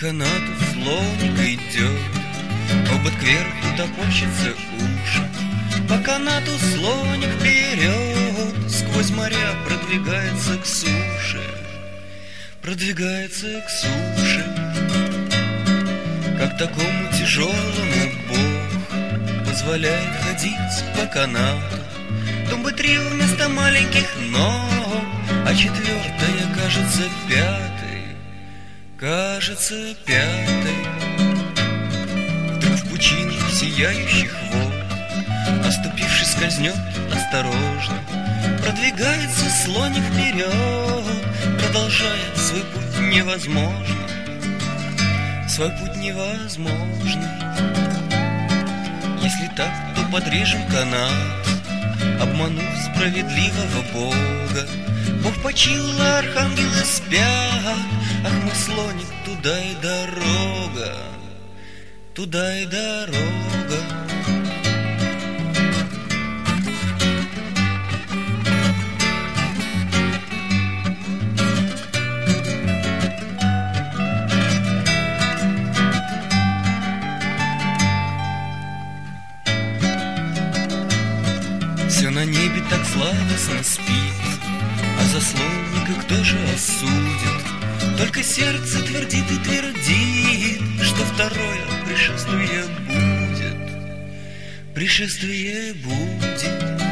канату слоник идет, обод кверху топорщится уши. По канату слоник вперед, сквозь моря продвигается к суше, продвигается к суше. Как такому тяжелому Бог позволяет ходить по канату? Тумбы 3 вместо маленьких ног, а 4-я кажется 5-й, кажется 5-й. Вдруг в пучине сияющих вод, оступившись, скользнет осторожно, продвигается слоник вперед, продолжая свой путь невозможный, свой путь невозможный. Если так, то подрежем канат, обманув справедливого Бога. Бог почил, а архангелы спят, ах, мой слоник, туда и дорога, туда и дорога. Все на небе так сладостно спит, а за слоника кто же осудит? Только сердце твердит и твердит, что второе пришествие будет, пришествие будет.